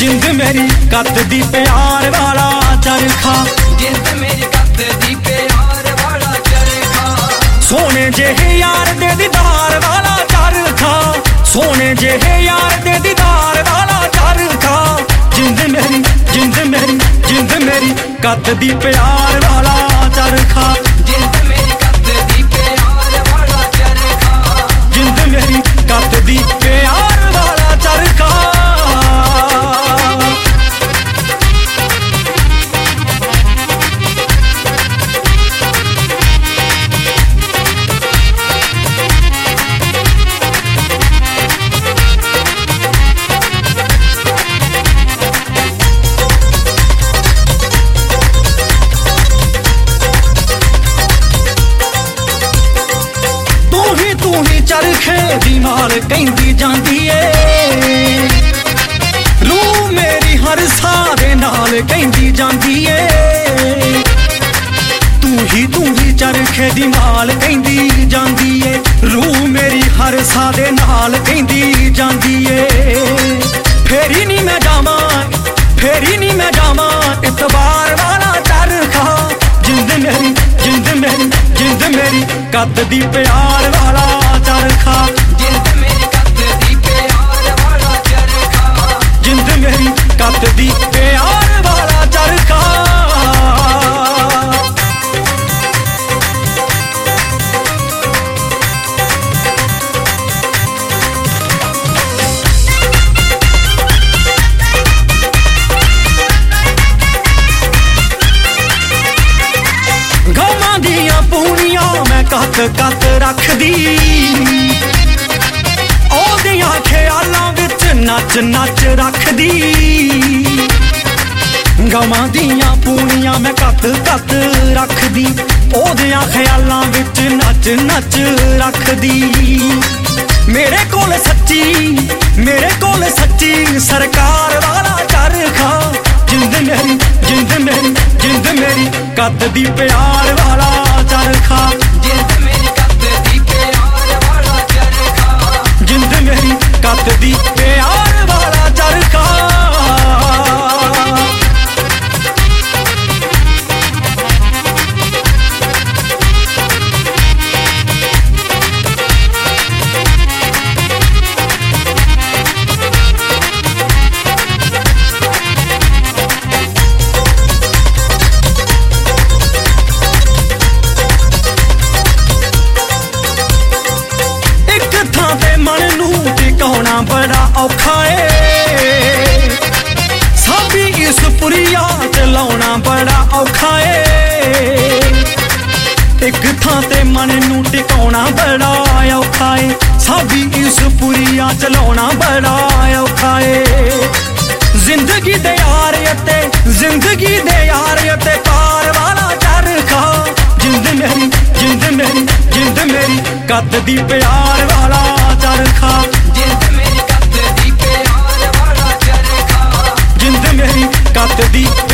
जिंद मेरी कत दी प्यार वाला चरखा, जिंद मेरी कत दी प्यार वाला चरखा, सोने जेहे यार दे दीदार वाला चरखा, सोने जेहे यार दे दीदार वाला चरखा। जिंद मेरी जिंद मेरी जिंद मेरी कत दी प्यार वाला चरखा, जिंद मेरी कत दी प्यार वाला चरखा, जिंद मेरी कत दी प्यार वाला चरखा। तू ही चरखे दी माल कहंदी जांदी ए, रूह मेरी हर सारे नाल कहंदी जांदी ए। तू ही चरखे दी माल कहंदी जांदी ए, रूह मेरी हर सारे नाल कहंदी जांदी ए। फेरी नी मैं जावां, फेरी नी मैं जावां इतबार वाला चरखा। जिंद मेरी जिंद मेरी जिंद मेरी कत दी प्यार वाला चरखा, जिंद मेरी कत दी प्यार वाला चरखा, जिंद मेरी कत दी प्यार वाला चरखा। गवां दियां पूनियां मैं कत कत रखदी, ओदियां ख्यालां विच नच नच रखदी। गवां दियां पूनियां मैं कत कत रखदी, ओदियां ख्यालां विच नच नच रखदी। मेरे कोल सच्ची सरकार वाला चरखा। जिंद मेरी जिंद मेरी जिंद मेरी कत दी प्यार वाला चरखा, जिंद मेरी कत दी प्यार वाला चरखा, जिंद मेरी कत दी प्यार वाला चरखा। टिकाउणा बड़ा औखा ए, साबी इस पुरिया चलाउणा बड़ा औखा ए। एक थां ते मन नू टिकाउणा बड़ा औखा ए, साबी इस पुरिया चलाउणा बड़ा औखा ए। जिंदगी दे यार ते जिंदगी दे यार ते पार वाला चरखा। जिंद मेरी जिंद मेरी जिंद मेरी कत दी प्यार वाला चरखा, जिंद मेरी कत दी प्यार वाला चरखा, जिंद मेरी कत दी